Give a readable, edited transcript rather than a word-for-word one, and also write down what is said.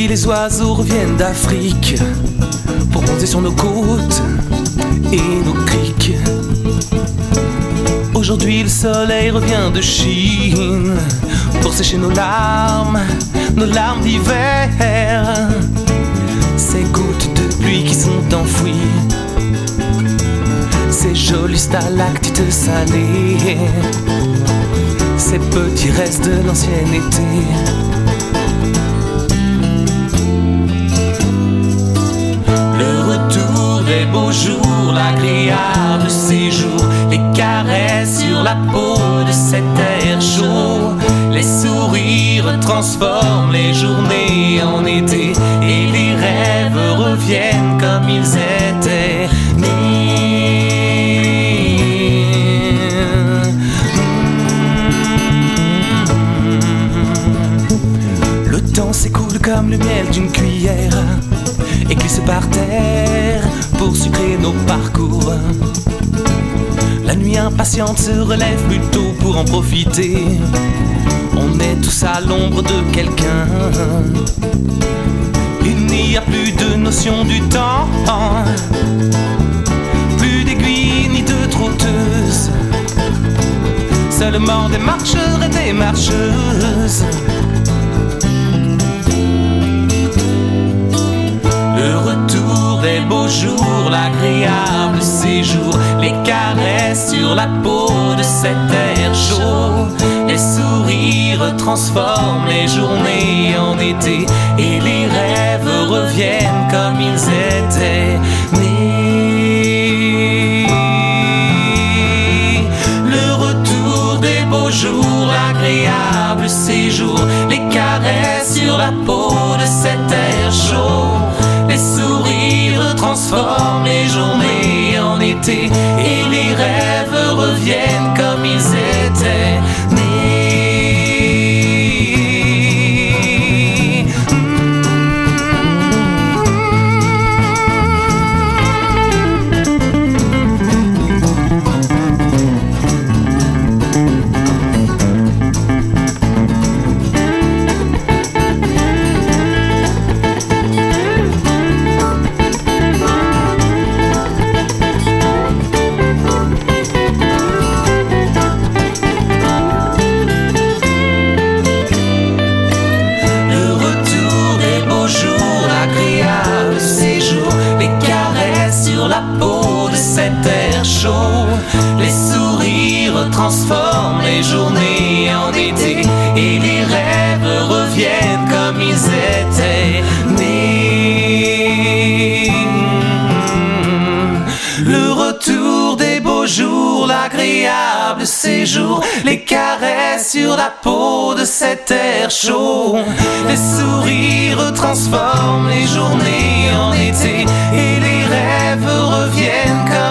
les oiseaux reviennent d'Afrique pour monter sur nos côtes et nos criques. Aujourd'hui le soleil revient de Chine pour sécher nos larmes d'hiver. Ces gouttes de pluie qui sont enfouies, ces jolis stalactites salées, ces petits restes de l'ancien été. Le retour des beaux jours, l'agréable séjour, les caresses sur la peau de cet air chaud. Les sourires transforment les journées en été et les rêves reviennent comme ils étaient Le temps s'écoule comme le miel d'une cuillère et glisse par terre pour sucrer nos parcours. La nuit impatiente se relève plus tôt pour en profiter. On est tous à l'ombre de quelqu'un. Il n'y a plus de notion du temps, plus d'aiguilles ni de trotteuses, seulement des marcheurs et des marcheuses. Le retour des beaux jours, l'agréable séjour, les caresses sur la peau de cet air chaud. Les sourires transforment les journées en été et les rêves reviennent comme ils étaient nés. Le retour des beaux jours, l'agréable séjour, les caresses sur la peau de cet air chaud. Les sourires transforment les journées en été et les rêves reviennent comme ils étaient nés. La peau de cet air chaud, les sourires transforment les journées en été et les rêves reviennent comme ils étaient nés. Le retour des beaux jours, l'agréable séjour, les caresses sur la peau de cet air chaud. Les sourires transforment les journées en été et les rêves reviennent comme